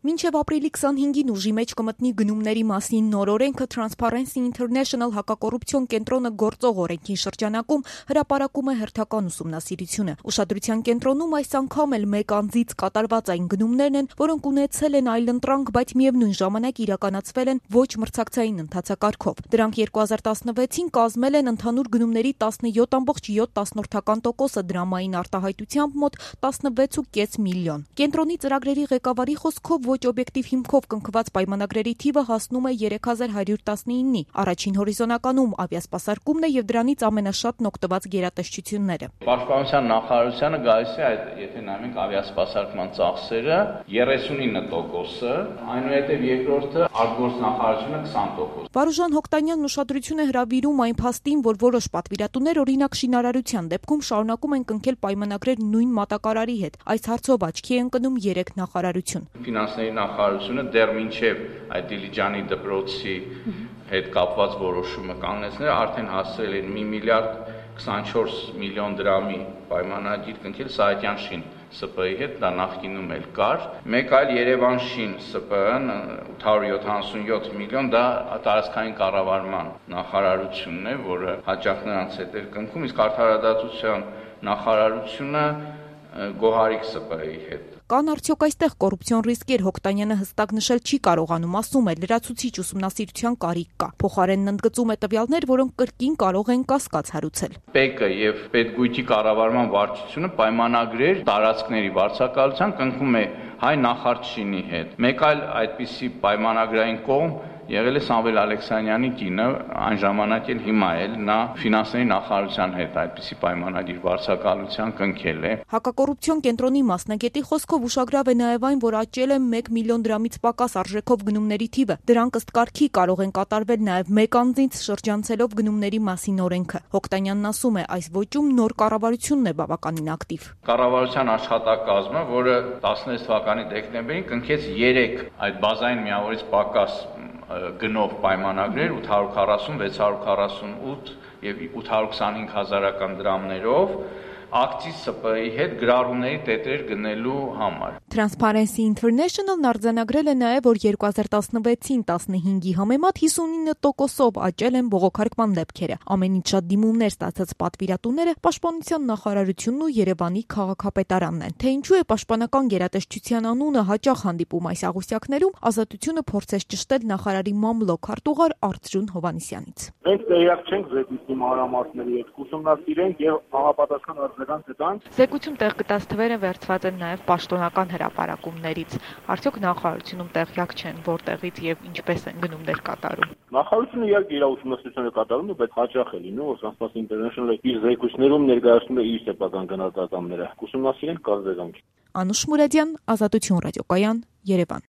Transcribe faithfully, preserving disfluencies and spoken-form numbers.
Մինչև ապրիլի քսանհինգին ուժի մեջ կմտնի գնումների մասին նոր օրենքը, Transparency International հակակոռուպցիոն կենտրոնը գործող օրենքի շրջանակում հրապարակում է հերթական ուսումնասիրությունը։ Ուշադրության կենտրոնում այս անգամ էլ մեկ անձից կատարված այն գնումներն են, որոնք ունեցել են այլընտրանք, բայց միևնույն ժամանակ իրականացվել են ոչ մրցակցային ընթացակարգով։ Դրանք երկու հազար տասնվեցին կազմել են ընդհանուր գնումների տասնյոթ կόμμα յոթ տոկոսը, դրամային արտահայտությամբ մոտ տասնվեց կόμμα պինգ միլիոն։ Կենտրոնի ծրագրերի ղեկավարի խոսքով ոչ օբյեկտիվ հիմքով կնքված պայմանագրերի թիվը հասնում է երեք հազար հարյուր տասնինի։ Առաջին հորիզոնականում ավիասպասարկումն է եւ դրանից ամենաշատն օգտված գերատեսչությունները։ Պաշտպանության նախարարությանը գալիս է այդ, եթե նայում ենք ավիասպասարկման ծախսերը երեսունինը տոկոսը, այնուհետև երկրորդը արտգործնախարարությունը քսան տոկոս։ Վարուժան Հոկտանյանն ուշադրություն է հրավիրում այն փաստին, որ որոշ պատվիրատուներ, օրինակ շինարարության դեպքում, շարունակում են կնքել պայմանագրեր նույն մատակարարի հետ։ Այս հարցով աչքի է ընկնում երեք նախարարություն։ Ֆինանսների նախարարությունը դեռ մինչև այդ Դիլիջանի դպրոցի հետ կապված որոշումը կանգնեցնել, արդեն հասցրել են մի միլիարդ քսանչորս միլիոն դրամի պայմանագիր կնքել Սահակյան շին Ս Պ ի հետ, դա նախկինում էլ կար։ Մեկ այլ Երևան շին Ս Պ-ն ութ հարյուր յոթանասունյոթ միլիոն, դա տարածքային կառավարման նախարարությունն է, որը հաճախ նրանց հետ էր կնքում, իսկ արդարադատության նախարարությունը Գոհարիկ Ս Պ-ի հետ։ Կան արդյոք այստեղ կոռուպցիոն ռիսկեր, Հոկտանյանը հստակ նշել չի կարողանում, ասում է, լրացուցիչ ուսումնասիրության կարիք կա։ Փոխարենն ընդգծում է տվյալներ, որոնք կրկին կարող են կասկած հարուցել։ Պեկը եւ պետգույթի կառավարման վարչությունը պայմանագրեր տարածքների վարձակալության կնքում է հայ նախարարչինի հետ։ Մեկ այլ այդպիսի պայմանագրային կողմ եղել է Սամվել Ալեքսանյանի կինը, այն ժամանակ էլ հիմա էլ նա ֆինանսների նախարարության հետ այդպիսի պայմանագիր վարձակալության կնքել է։ Հակակոռուպցիոն կենտրոնի մասնագետի խոսքով ուշագրավ է նաև այն, որ աճել է մեկ միլիոն դրամից պակաս արժեքով գնումների թիվը։ Դրանք ըստ կարգի կարող են կատարվել նաև մեկ անձից շրջանցելով գնումների մասին օրենքը։ Հոկտանյանն ասում է, այս ոճում նոր կառավարությունն է բավականին ակտիվ։ Կառավարության աշխատակազմը, որը տասնհինգ թվականի դեկտեմբերին կնքեց երեք այդ բազային միավորից պակաս գնով պայմանագրեր ութ հարյուր քառասուն, վեց հարյուր քառասունութ եւ ութ հարյուր քսանհինգ հազարական դրամներով ակցիզ Ս Պ-ի հետ գրառումների տետեր գնելու համար։ Transparency International-ն արձանագրել է նաև, որ երկու հազար տասնվեցին տասնհինգի համեմատ հիսունինը տոկոսով աճել են բողոքարկման դեպքերը։ Ամենից շատ դիմումներ ստացած պատվիրատուները Պաշտպանության նախարարությունն ու Երևանի քաղաքապետարանն են։ Թե ինչու է պաշտպանական գերատեսչության անունը հաճախ հանդիպում այս աղյուսակներում, Ազատությունը փորձեց ճշտել նախարարի մամլոք արտուղար Արծրուն Հովհաննիսյանից։ Մենք տեղյակ չենք զեկույցի մանրամասների հետ, կուսումնասիրենք եւ համապատասխան Զեկույցում տեղ գտած թվերը վերցված են նաև պաշտոնական հրապարակումներից։ Արդյոք նախարարությունում տեղյակ չեն, որտեղից եւ ինչպես են գնումներ կատարում։ Նախարարությունը իհարկե իր ուսումնասիրությունը կատարում է, բայց հաճախ է լինում, որ Transparency International-ը իր զեկույցներում ներկայացնում է իր սեփական գնահատականները։ Կուսումնասիրենք կարծեքանք։ Անուշ Մուրադյան, Ազատություն ռադիոկայան, Երևան։